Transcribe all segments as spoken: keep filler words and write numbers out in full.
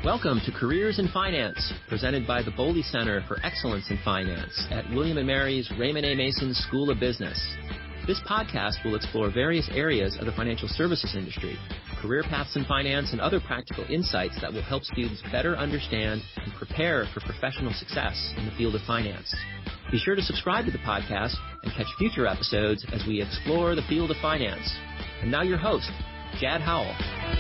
Welcome to Careers in Finance, presented by the Boley Center for Excellence in Finance at William and Mary's Raymond A. Mason School of Business. This podcast will explore various areas of the financial services industry, career paths in finance, and other practical insights that will help students better understand and prepare for professional success in the field of finance. Be sure to subscribe to the podcast and catch future episodes as we explore the field of finance. And now your host, Jad Howell.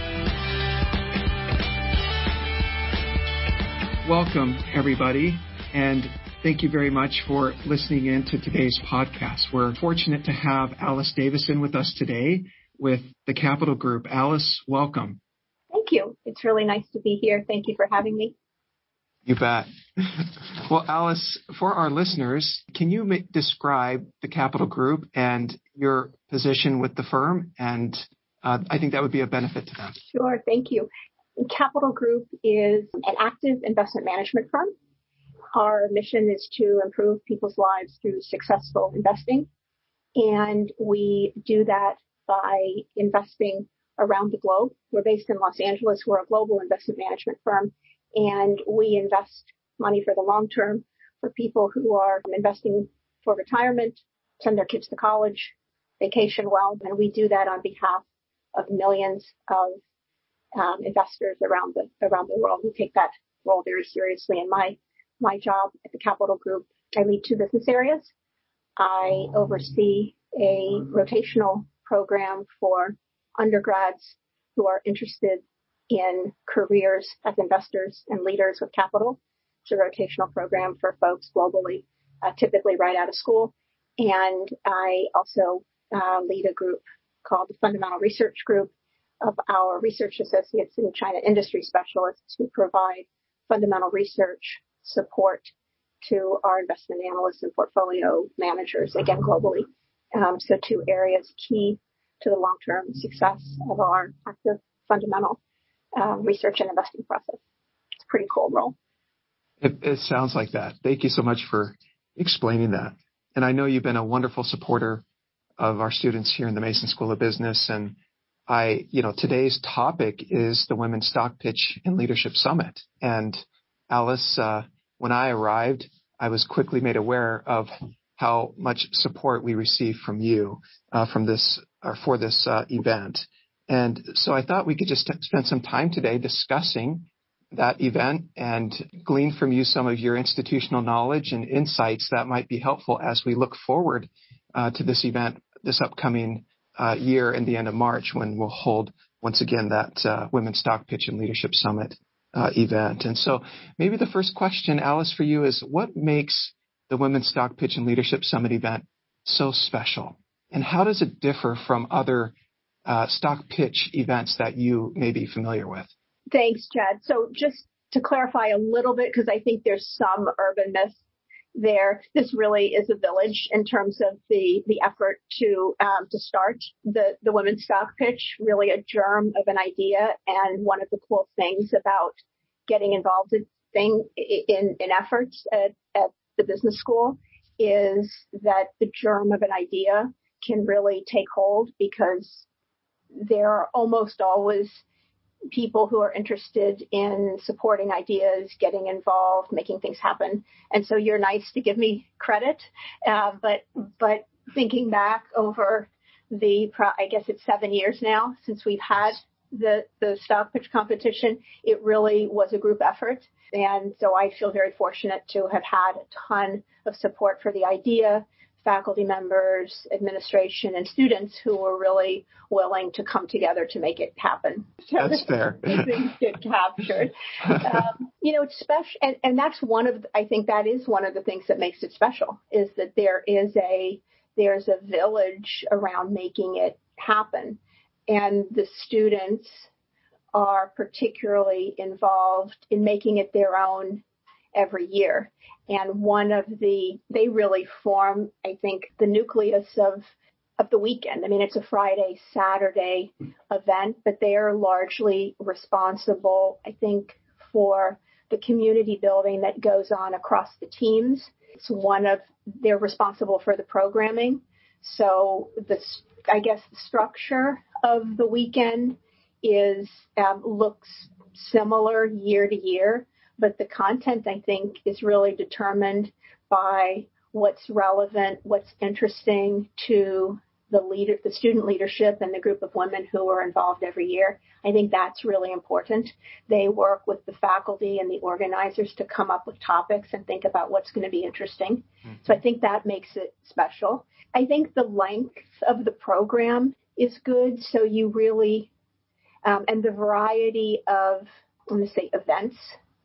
Welcome, everybody, and thank you very much for listening in to today's podcast. We're fortunate to have Alice Davison with us today with the Capital Group. Alice, welcome. Thank you. It's really nice to be here. Thank you for having me. You bet. Well, Alice, for our listeners, can you ma- describe the Capital Group and your position with the firm? And uh, I think that would be a benefit to them. Sure. Thank you. Capital Group is an active investment management firm. Our mission is to improve people's lives through successful investing. And we do that by investing around the globe. We're based in Los Angeles. We're a global investment management firm. And we invest money for the long term for people who are investing for retirement, send their kids to college, vacation well. And we do that on behalf of millions of Um, investors around the around the world. We take that role very seriously. In my my job at the Capital Group, I lead two business areas. I oversee a rotational program for undergrads who are interested in careers as investors and leaders with capital. It's a rotational program for folks globally, uh, typically right out of school. And I also uh, lead a group called the Fundamental Research Group of our research associates and China industry specialists who provide fundamental research support to our investment analysts and portfolio managers, again, globally. Um, so two areas key to the long-term success of our active fundamental uh, research and investing process. It's a pretty cool role. It, it sounds like that. Thank you so much for explaining that. And I know you've been a wonderful supporter of our students here in the Mason School of Business. And I, you know, today's topic is the Women's Stock Pitch and Leadership Summit. And Alice, uh, when I arrived, I was quickly made aware of how much support we received from you uh, from this or for this uh, event. And so I thought we could just spend some time today discussing that event and glean from you some of your institutional knowledge and insights that might be helpful as we look forward uh, to this event, this upcoming Uh, year in the end of March, when we'll hold once again that uh, Women's Stock Pitch and Leadership Summit uh, event. And so maybe the first question, Alice, for you is, what makes the Women's Stock Pitch and Leadership Summit event so special? And how does it differ from other uh, stock pitch events that you may be familiar with? Thanks, Chad. So just to clarify a little bit, because I think there's some urban myths there. This really is a village in terms of the, the effort to um, to start the, the women's stock pitch, really a germ of an idea. And one of the cool things about getting involved in thing in, in efforts at, at the business school is that the germ of an idea can really take hold, because there are almost always people who are interested in supporting ideas, getting involved, making things happen. And so you're nice to give me credit. Uh, but, but thinking back over the, I guess it's seven years now since we've had the, the stock pitch competition, it really was a group effort. And so I feel very fortunate to have had a ton of support for the idea, faculty members, administration, and students who were really willing to come together to make it happen. So that's fair. Things get captured. Um, you know, it's special. And, and that's one of, I think that is one of the things that makes it special, is that there is a, there's a village around making it happen. And the students are particularly involved in making it their own every year. And one of the, they really form, I think, the nucleus of, of the weekend. I mean, it's a Friday, Saturday event, but they are largely responsible, I think, for the community building that goes on across the teams. It's one of, they're responsible for the programming. So the, I guess the structure of the weekend is, um, looks similar year to year, but the content, I think, is really determined by what's relevant, what's interesting to the leader, the student leadership and the group of women who are involved every year. I think that's really important. They work with the faculty and the organizers to come up with topics and think about what's going to be interesting. Mm-hmm. So I think that makes it special. I think the length of the program is good. So you really, um, and the variety of, let me say, events.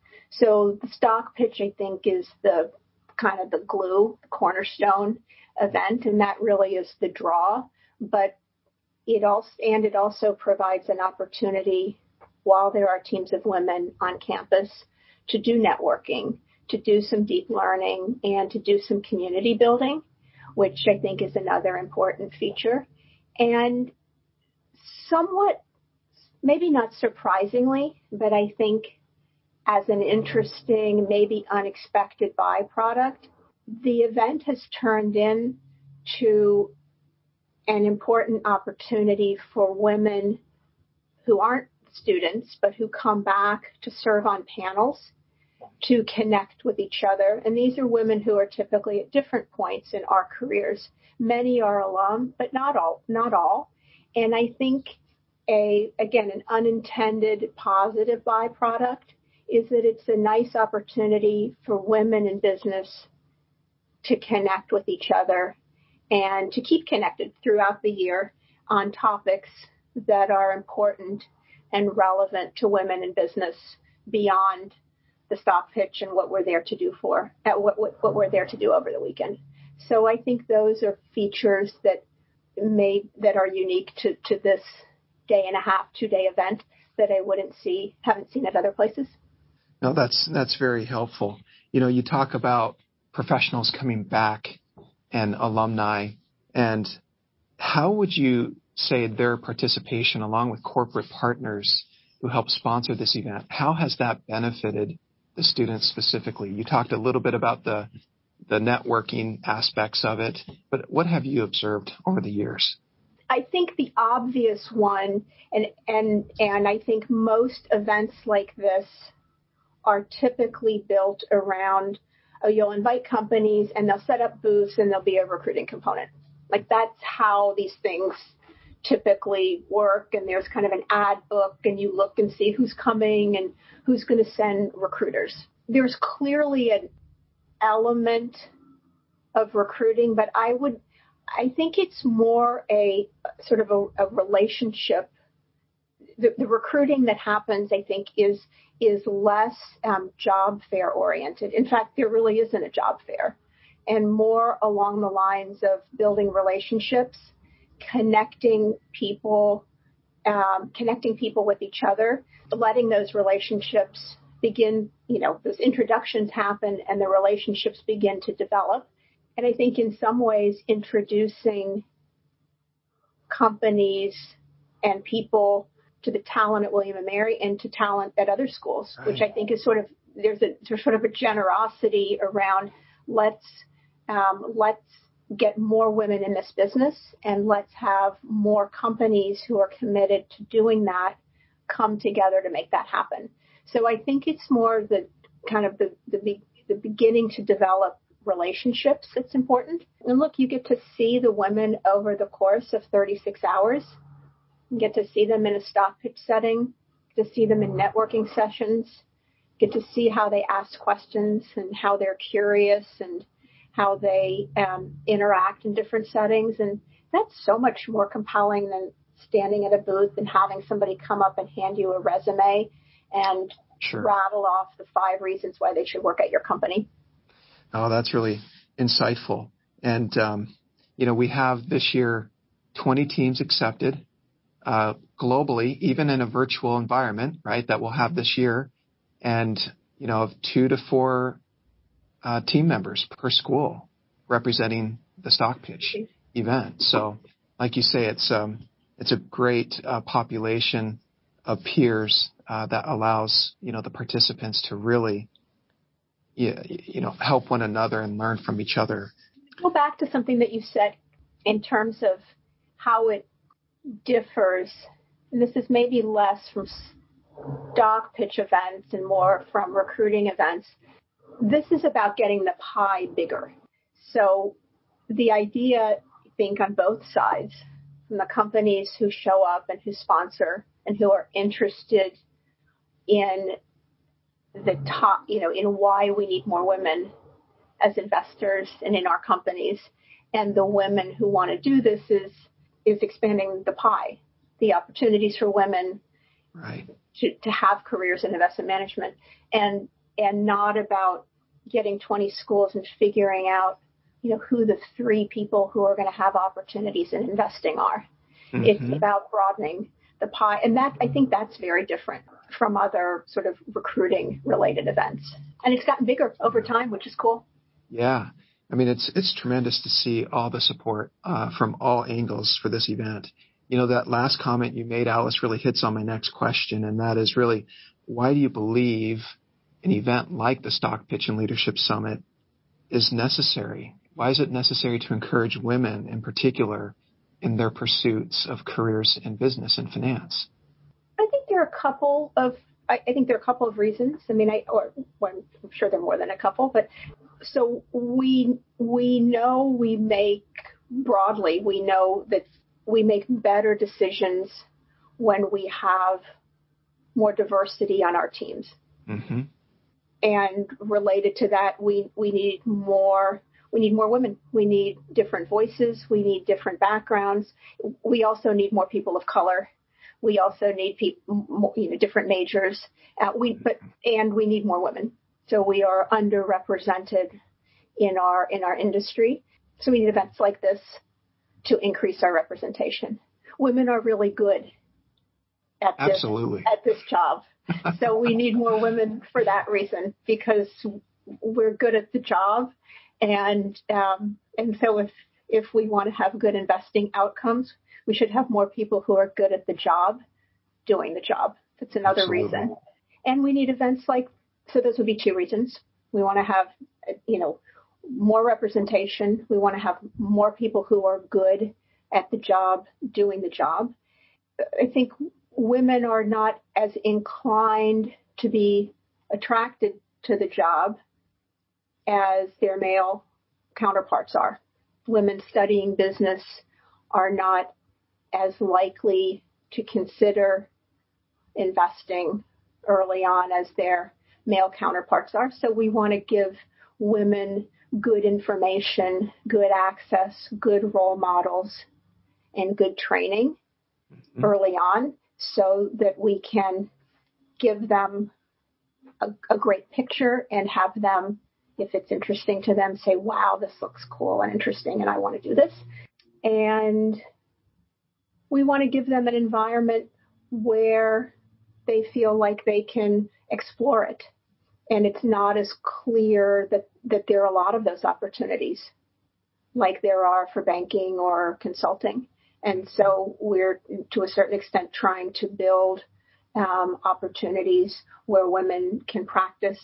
So the stock pitch, I think, is the kind of the glue, the cornerstone event, and that really is the draw. But it also, and it also provides an opportunity while there are teams of women on campus to do networking, to do some deep learning, and to do some community building, which I think is another important feature. And somewhat, maybe not surprisingly, but I think as an interesting, maybe unexpected byproduct, the event has turned into an important opportunity for women who aren't students, but who come back to serve on panels to connect with each other. And these are women who are typically at different points in our careers. Many are alum, but not all, not all. And I think a, again, an unintended positive byproduct is that it's a nice opportunity for women in business to connect with each other and to keep connected throughout the year on topics that are important and relevant to women in business beyond the stock pitch and what we're there to do for, at what, what, what we're there to do over the weekend. So I think those are features that made, that are unique to, to this day and a half, two day event that I wouldn't see, haven't seen at other places. No, that's, that's very helpful. You know, you talk about professionals coming back and alumni, and how would you say their participation along with corporate partners who help sponsor this event, how has that benefited the students specifically? You talked a little bit about the the networking aspects of it, but what have you observed over the years? I think the obvious one, and and and I think most events like this are typically built around, oh, you'll invite companies and they'll set up booths and there'll be a recruiting component. Like that's how these things typically work. And there's kind of an ad book and you look and see who's coming and who's going to send recruiters. There's clearly an element of recruiting, but I would, I think it's more a sort of a, a relationship. The, the recruiting that happens, I think, is is less um, job fair oriented. In fact, there really isn't a job fair, and more along the lines of building relationships, connecting people, um, connecting people with each other, letting those relationships begin, you know, those introductions happen and the relationships begin to develop. And I think in some ways introducing companies and people to the talent at William and Mary and to talent at other schools, right, which I think is sort of, there's a there's sort of a generosity around let's um, let's get more women in this business and let's have more companies who are committed to doing that come together to make that happen. So I think it's more the kind of the the, the beginning to develop relationships that's important. And look, you get to see the women over the course of thirty-six hours. You get to see them in a stock pitch setting, to see them in networking sessions, get to see how they ask questions and how they're curious and how they um, interact in different settings. And that's so much more compelling than standing at a booth and having somebody come up and hand you a resume and sure. rattle off the five reasons why they should work at your company. Oh, that's really insightful. And, um, you know, we have this year twenty teams accepted. Uh, globally, even in a virtual environment, right, that we'll have this year, and, you know, of two to four uh, team members per school representing the stock pitch event. So, like you say, it's um, it's a great uh, population of peers uh, that allows, you know, the participants to really, you, you know, help one another and learn from each other. Go back to something that you said in terms of how it differs, and this is maybe less from stock pitch events and more from recruiting events, this is about getting the pie bigger. So the idea, I think, on both sides, from the companies who show up and who sponsor and who are interested in the top, you know, in why we need more women as investors and in our companies, and the women who want to do this is is expanding the pie, the opportunities for women right. to, to have careers in investment management, and and not about getting twenty schools and figuring out, you know, who the three people who are going to have opportunities in investing are. Mm-hmm. It's about broadening the pie. And that, I think that's very different from other sort of recruiting related events. And it's gotten bigger over time, which is cool. Yeah. I mean, it's, it's tremendous to see all the support uh, from all angles for this event. You know, that last comment you made, Alice, really hits on my next question. And that is really, why do you believe an event like the Stock Pitch and Leadership Summit is necessary? Why is it necessary to encourage women in particular in their pursuits of careers in business and finance? I think there are a couple of, I, I think there are a couple of reasons. I mean, I, or well, I'm sure there are more than a couple, but so we, we know we make broadly, we know that we make better decisions when we have more diversity on our teams. Mm-hmm. And related to that, we, we need more We need more women. We need different voices. We need different backgrounds. We also need more people of color. We also need people, you know, different majors. Uh, we, but and we need more women. So we are underrepresented in our in our industry. So we need events like this to increase our representation. Women are really good at this, Absolutely. at this job. So we need more women for that reason, because we're good at the job. And um, and so if if we want to have good investing outcomes, we should have more people who are good at the job doing the job. That's another Absolutely. reason. And we need events like, so those would be two reasons. We want to have, you know, more representation. We want to have more people who are good at the job doing the job. I think women are not as inclined to be attracted to the job as their male counterparts are. Women studying business are not as likely to consider investing early on as their male counterparts are. So we want to give women good information, good access, good role models, and good training mm-hmm. early on, so that we can give them a, a great picture and have them, if it's interesting to them, say, wow, this looks cool and interesting and I want to do this. And we want to give them an environment where they feel like they can explore it. And it's not as clear that, that there are a lot of those opportunities like there are for banking or consulting. And so we're, to a certain extent, trying to build um, opportunities where women can practice,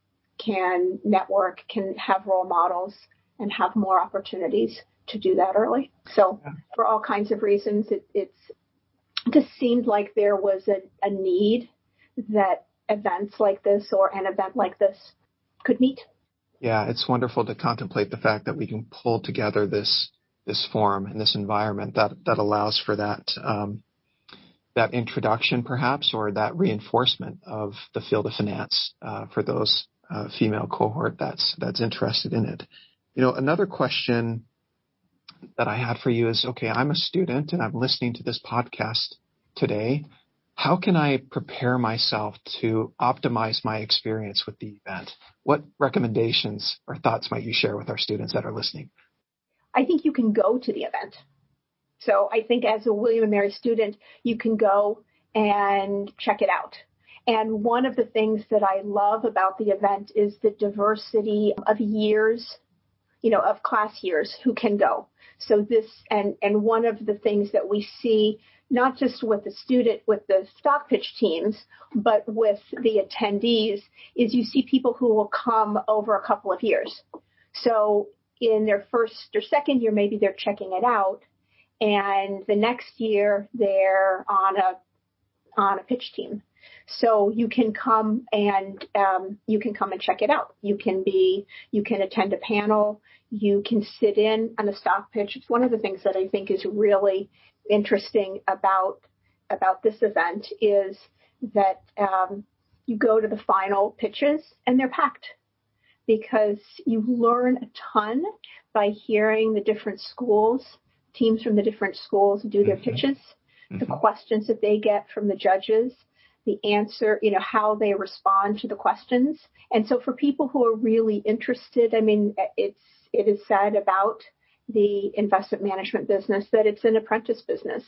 can network, can have role models, and have more opportunities to do that early. So for all kinds of reasons, it, it's it just seemed like there was a, a need that events like this or an event like this could meet. Yeah, it's wonderful to contemplate the fact that we can pull together this this forum and this environment that, that allows for that um, that introduction, perhaps, or that reinforcement of the field of finance uh, for those uh, female cohort that's that's interested in it. You know, another question that I had for you is, okay, I'm a student and I'm listening to this podcast today. How can I prepare myself to optimize my experience with the event? What recommendations or thoughts might you share with our students that are listening? I think you can go to the event. So I think as a William and Mary student, you can go and check it out. And one of the things that I love about the event is the diversity of years, you know, of class years who can go. So this, and, and one of the things that we see, not just with the student, with the stock pitch teams, but with the attendees, is you see people who will come over a couple of years. So in their first or second year, maybe they're checking it out. And the next year they're on a, on a pitch team. So you can come and um, you can come and check it out. You can be, you can attend a panel. You can sit in on a stock pitch. It's one of the things that I think is really interesting about about this event is that um, you go to the final pitches and they're packed because you learn a ton by hearing the different schools, teams from the different schools do their mm-hmm. pitches, mm-hmm. the questions that they get from the judges, the answer, you know, how they respond to the questions. And so for people who are really interested, I mean, it's, it is said about the investment management business that it's an apprentice business.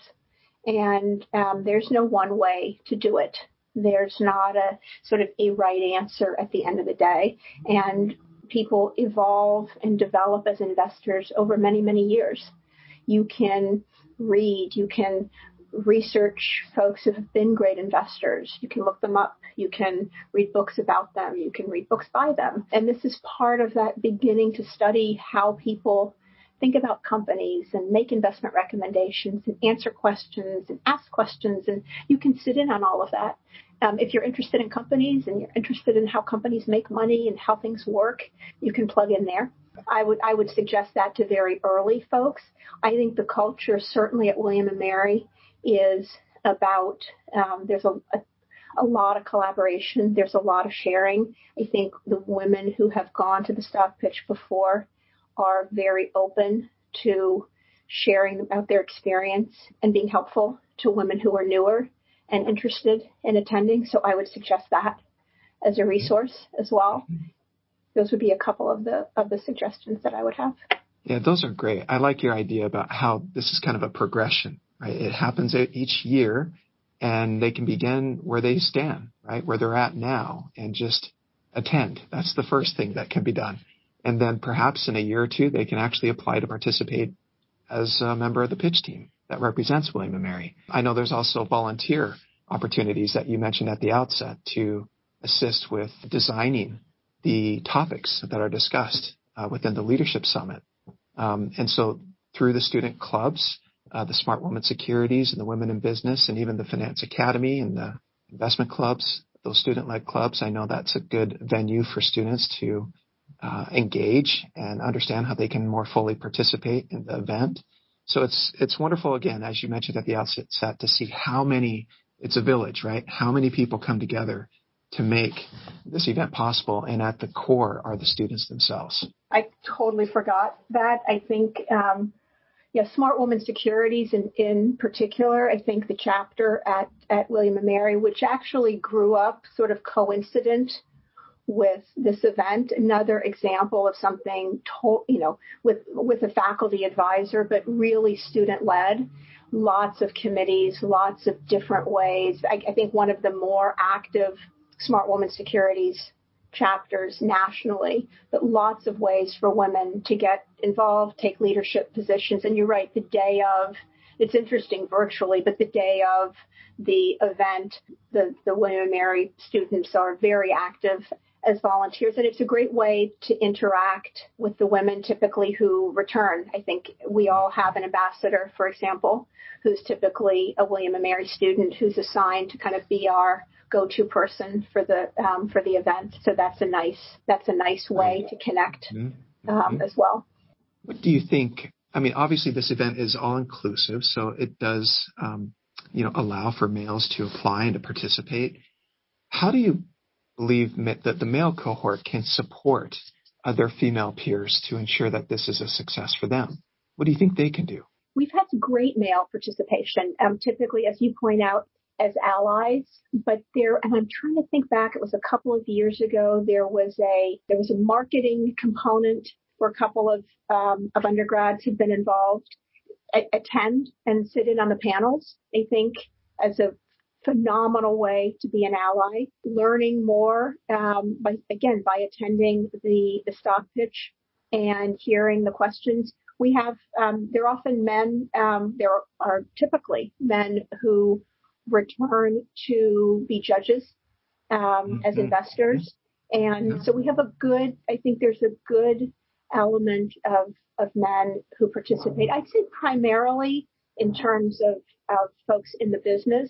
And um, there's no one way to do it. There's not a sort of a right answer at the end of the day. And people evolve and develop as investors over many, many years. You can read, you can research folks who have been great investors. You can look them up. You can read books about them. You can read books by them. And this is part of that beginning to study how people think about companies and make investment recommendations and answer questions and ask questions. And you can sit in on all of that. Um, if you're interested in companies and you're interested in how companies make money and how things work, you can plug in there. I would I would suggest that to very early folks. I think the culture certainly at William and Mary is about um, there's a, a a lot of collaboration. There's a lot of sharing. I think the women who have gone to the stock pitch before are very open to sharing about their experience and being helpful to women who are newer and interested in attending. So I would suggest that as a resource as well. Those would be a couple of the of the suggestions that I would have. Yeah, those are great. I like your idea about how this is kind of a progression, right? It happens each year and they can begin where they stand, right? Where they're at now and just attend. That's the first thing that can be done. And then perhaps in a year or two, they can actually apply to participate as a member of the pitch team that represents William and Mary. I know there's also volunteer opportunities that you mentioned at the outset to assist with designing the topics that are discussed uh, within the Leadership Summit. Um, and so through the student clubs, uh, the Smart Woman Securities and the Women in Business and even the Finance Academy and the investment clubs, those student-led clubs, I know that's a good venue for students to Uh, engage and understand how they can more fully participate in the event. So it's it's wonderful, again, as you mentioned at the outset, to see how many, it's a village, right? How many people come together to make this event possible. And at the core are the students themselves. I totally forgot that. I think, um, yeah, Smart Woman Securities in, in particular, I think the chapter at, at William and Mary, which actually grew up sort of coincident with this event, another example of something, to, you know, with with a faculty advisor, but really student-led, lots of committees, lots of different ways. I, I think one of the more active Smart Woman Securities chapters nationally, but lots of ways for women to get involved, take leadership positions. And you're right, the day of, it's interesting virtually, but the day of the event, the, the William and Mary students are very active as volunteers. And it's a great way to interact with the women typically who return. I think we all have an ambassador, for example, who's typically a William and Mary student who's assigned to kind of be our go-to person for the um, for the event. So that's a nice that's a nice way to connect um, as well. What do you think? I mean, obviously this event is all inclusive, so it does um, you know allow for males to apply and to participate. How do you believe that the male cohort can support other female peers to ensure that this is a success for them? What do you think they can do? We've had great male participation, um, typically, as you point out, as allies. But there, and I'm trying to think back, it was a couple of years ago, there was a there was a marketing component where a couple of um, of undergrads had been involved, a- attend and sit in on the panels. I think as a phenomenal way to be an ally, learning more um, by again by attending the the stock pitch and hearing the questions. We have um, they're often men. Um, there are typically men who return to be judges um, mm-hmm. as investors, and mm-hmm. so we have a good. I think there's a good element of of men who participate. I'd say primarily in terms of of folks in the business.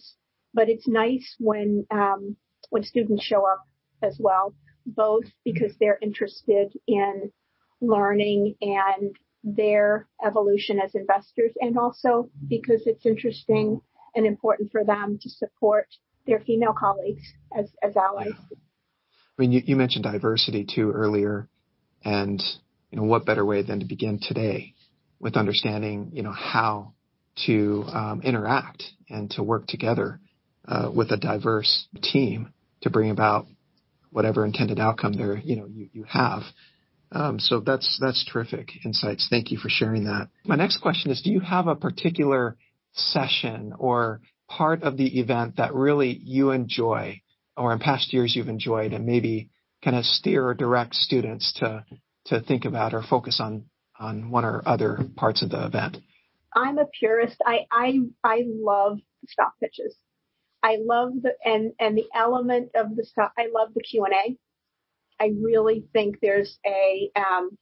but it's nice when um, when students show up as well, both because they're interested in learning and their evolution as investors, and also because it's interesting and important for them to support their female colleagues as, as allies. Yeah. I mean, you, you mentioned diversity too earlier, and you know, what better way than to begin today with understanding, you know, how to um, interact and to work together uh, with a diverse team to bring about whatever intended outcome there, you know, you, you have. Um, so that's that's terrific insights. Thank you for sharing that. My next question is, do you have a particular session or part of the event that really you enjoy, or in past years you've enjoyed, and maybe kind of steer or direct students to to think about or focus on on one or other parts of the event? I'm a purist. I I, I love stock pitches. I love the and and the element of the stock. I love the Q and A. I really think there's a um,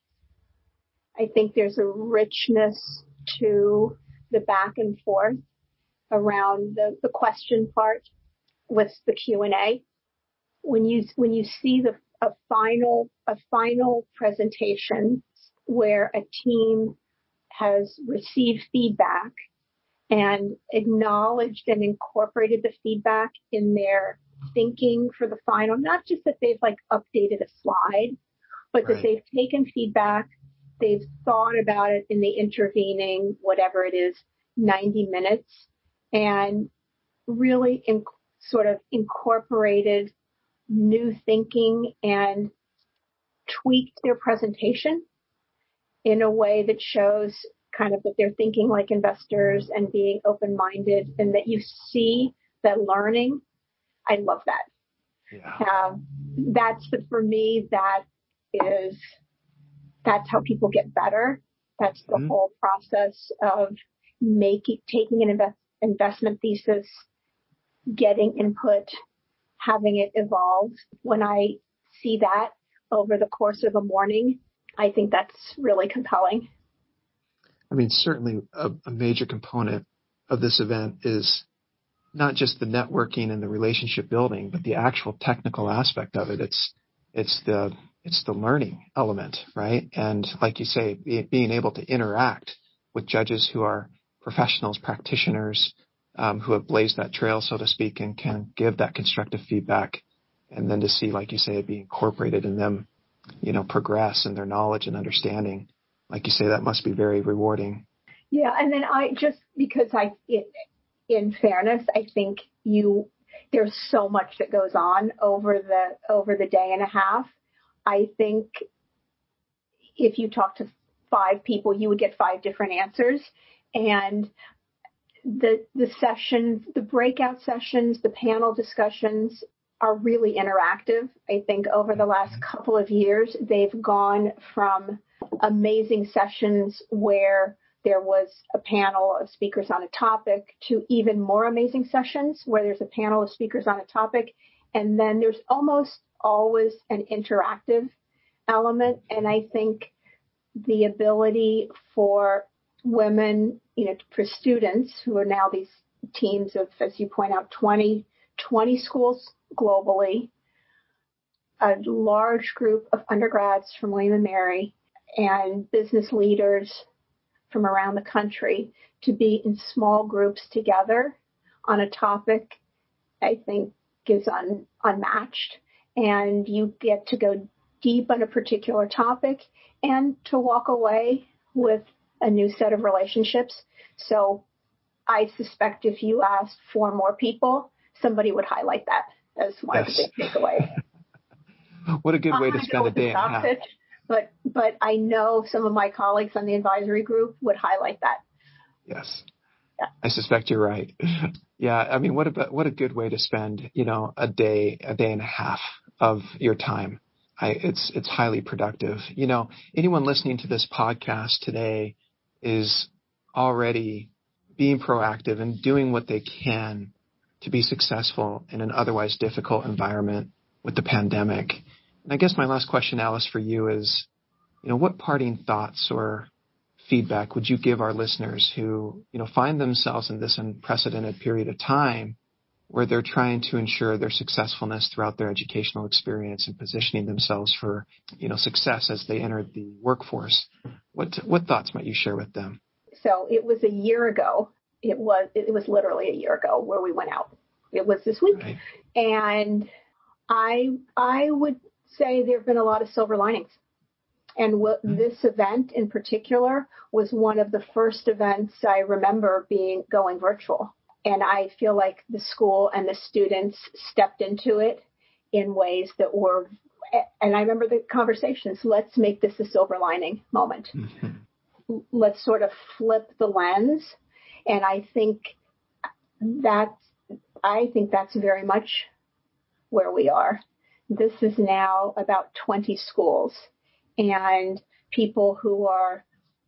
I think there's a richness to the back and forth around the, the question part with the Q and A. When you when you see the a final a final presentation where a team has received feedback and acknowledged and incorporated the feedback in their thinking for the final, not just that they've like updated a slide, but right. that they've taken feedback, they've thought about it in the intervening, whatever it is, ninety minutes, and really in, sort of incorporated new thinking and tweaked their presentation in a way that shows kind of that they're thinking like investors and being open-minded, and that you see that learning. I love that. Yeah. Um, that's the, for me, that is, that's how people get better. That's the mm-hmm. whole process of making, taking an invest, investment thesis, getting input, having it evolve. When I see that over the course of a morning, I think that's really compelling. I mean, certainly a, a major component of this event is not just the networking and the relationship building, but the actual technical aspect of it. It's it's the it's the learning element, right? And like you say, be, being able to interact with judges who are professionals, practitioners, um, who have blazed that trail, so to speak, and can give that constructive feedback, and then to see, like you say, it be incorporated in them, you know, progress in their knowledge and understanding. Like you say, that must be very rewarding. Yeah, and then I just because I. It, In fairness, I think you there's so much that goes on over the over the day and a half. I think if you talk to five people, you would get five different answers. And the the sessions, the breakout sessions, the panel discussions are really interactive. I think over the last couple of years, they've gone from amazing sessions where there was a panel of speakers on a topic to even more amazing sessions where there's a panel of speakers on a topic. And then there's almost always an interactive element. And I think the ability for women, you know, for students who are now these teams of, as you point out, twenty, twenty schools globally, a large group of undergrads from William and Mary and business leaders from around the country to be in small groups together on a topic, I think is un, unmatched. And you get to go deep on a particular topic and to walk away with a new set of relationships. So I suspect if you asked for more people, somebody would highlight that as one yes. of the big takeaways. What a good way to spend a day and a half. Pitch, But but I know some of my colleagues on the advisory group would highlight that. Yes, yeah. I suspect you're right. Yeah, I mean, what a what a good way to spend, you know, a day, a day and a half of your time. I, it's it's highly productive. You know, anyone listening to this podcast today is already being proactive and doing what they can to be successful in an otherwise difficult environment with the pandemic. And I guess my last question, Alice, for you is, you know, what parting thoughts or feedback would you give our listeners who, you know, find themselves in this unprecedented period of time where they're trying to ensure their successfulness throughout their educational experience and positioning themselves for, you know, success as they enter the workforce. What what thoughts might you share with them? So it was a year ago. It was it was literally a year ago where we went out. It was this week, right. And I I would say there have been a lot of silver linings. And what, mm-hmm. this event in particular was one of the first events I remember being going virtual. And I feel like the school and the students stepped into it in ways that were, and I remember the conversations, let's make this a silver lining moment. Mm-hmm. Let's sort of flip the lens. And I think that, I think that's very much where we are. This is now about twenty schools and people who are,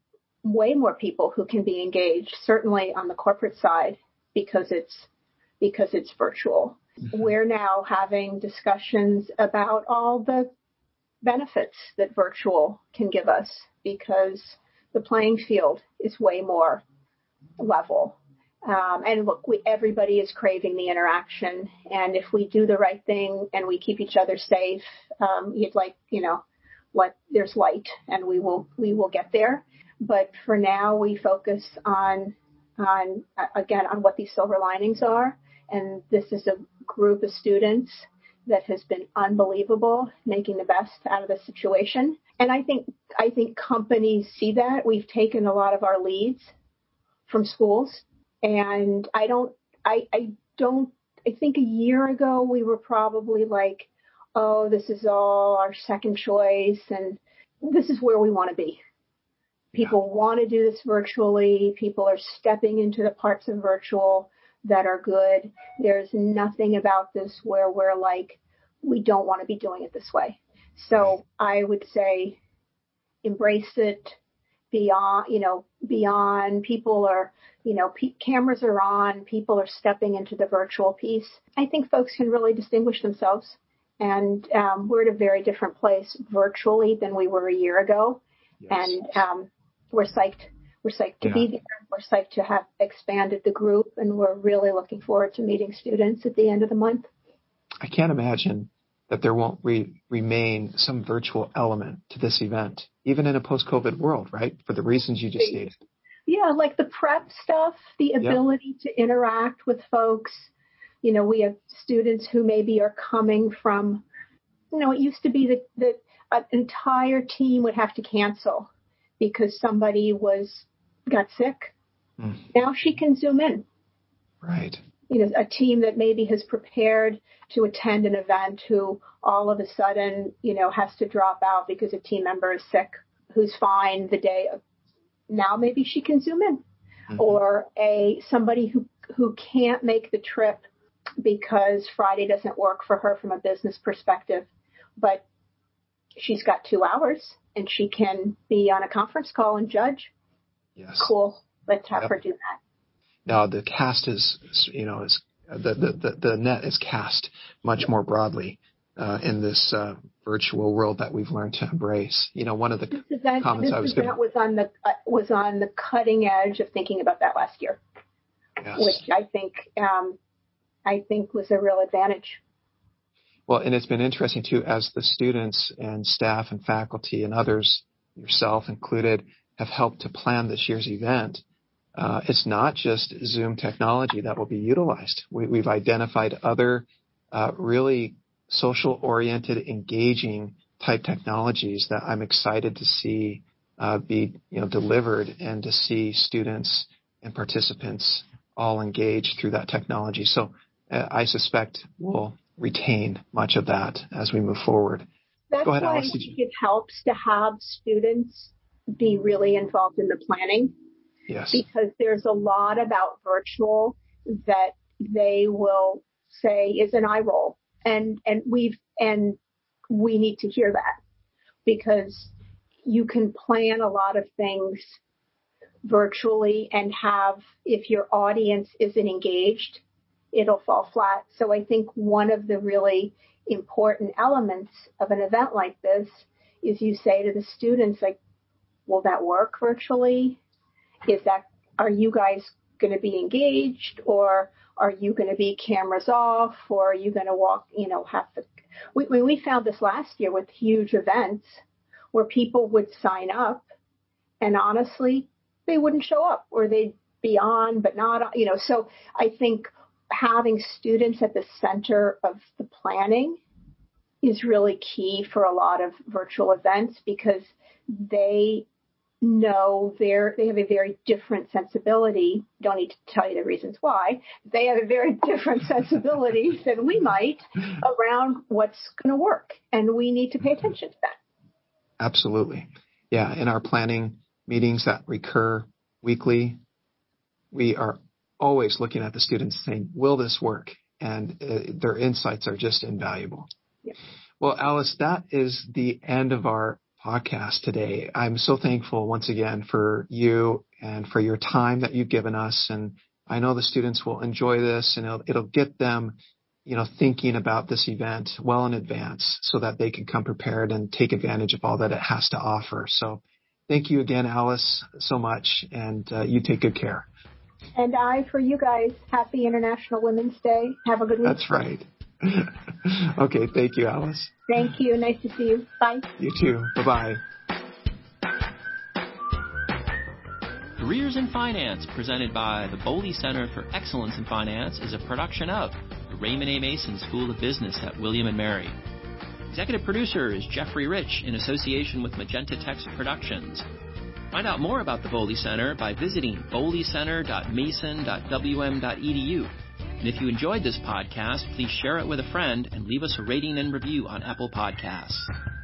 way more people who can be engaged, certainly on the corporate side, because it's because it's virtual. Mm-hmm. We're now having discussions about all the benefits that virtual can give us because the playing field is way more level. Um, and look, we, everybody is craving the interaction. And if we do the right thing and we keep each other safe, um, you'd like, you know, what there's light and we will we will get there. But for now, we focus on on, again, on what these silver linings are. And this is a group of students that has been unbelievable, making the best out of the situation. And I think, I think companies see that. We've taken a lot of our leads from schools. And I don't, I, I don't, I think a year ago we were probably like, oh, this is all our second choice. And this is where we want to be. People yeah. want to do this virtually. People are stepping into the parts of virtual that are good. There's nothing about this where we're like, we don't want to be doing it this way. So I would say embrace it beyond, you know, beyond people are, you know, p- cameras are on, people are stepping into the virtual piece. I think folks can really distinguish themselves. And um, we're at a very different place virtually than we were a year ago. Yes. And um, we're psyched. We're psyched to yeah. be there. We're psyched to have expanded the group. And we're really looking forward to meeting students at the end of the month. I can't imagine that there won't re- remain some virtual element to this event, even in a post-COVID world, right? For the reasons you just stated. Yeah, like the prep stuff, the ability yep. to interact with folks. You know, we have students who maybe are coming from, you know, it used to be that, that an entire team would have to cancel because somebody was got sick. Mm. Now she can Zoom in. Right. You know, a team that maybe has prepared to attend an event who all of a sudden, you know, has to drop out because a team member is sick, who's fine the day of. Now maybe she can Zoom in. Mm-hmm. Or a somebody who, who can't make the trip because Friday doesn't work for her from a business perspective, but she's got two hours and she can be on a conference call and judge. Yes. Cool. Let's have yep. her do that. Now the cast is, you know, is the, the, the, the net is cast much more broadly uh, in this uh, virtual world that we've learned to embrace. You know, one of the this event, comments this I was event going was on the uh, was on the cutting edge of thinking about that last year, yes. which I think um, I think was a real advantage. Well, and it's been interesting too, as the students and staff and faculty and others, yourself included, have helped to plan this year's event. Uh, it's not just Zoom technology that will be utilized. We, we've identified other uh, really social-oriented, engaging type technologies that I'm excited to see uh, be, you know, delivered and to see students and participants all engaged through that technology. So uh, I suspect we'll retain much of that as we move forward. That's Go ahead, why Alex. I think it helps to have students be really involved in the planning. Yes. Because there's a lot about virtual that they will say is an eye roll. And, and we've, and we need to hear that because you can plan a lot of things virtually and have, if your audience isn't engaged, it'll fall flat. So I think one of the really important elements of an event like this is you say to the students, like, will that work virtually? Is that, are you guys going to be engaged, or are you going to be cameras off, or are you going to walk, you know, have to, we, we found this last year with huge events where people would sign up and honestly, they wouldn't show up, or they'd be on, but not, you know, so I think having students at the center of the planning is really key for a lot of virtual events, because they know they're, they have a very different sensibility. Don't need to tell you the reasons why. They have a very different sensibility than we might around what's going to work. And we need to pay attention to that. Absolutely. Yeah. In our planning meetings that recur weekly, we are always looking at the students saying, will this work? And uh, their insights are just invaluable. Yeah. Well, Alice, that is the end of our podcast today. I'm so thankful once again for you and for your time that you've given us. And I know the students will enjoy this, and it'll, it'll get them, you know, thinking about this event well in advance so that they can come prepared and take advantage of all that it has to offer. So thank you again, Alice, so much. And uh, you take good care. And I, for you guys, happy International Women's Day. Have a good week. That's right. Okay. Thank you, Alice. Thank you. Nice to see you. Bye. You too. Bye-bye. Careers in Finance, presented by the Boley Center for Excellence in Finance, is a production of the Raymond A. Mason School of Business at William and Mary. Executive producer is Jeffrey Rich in association with Magenta Text Productions. Find out more about the Boley Center by visiting boley center dot mason dot w m dot e d u. And if you enjoyed this podcast, please share it with a friend and leave us a rating and review on Apple Podcasts.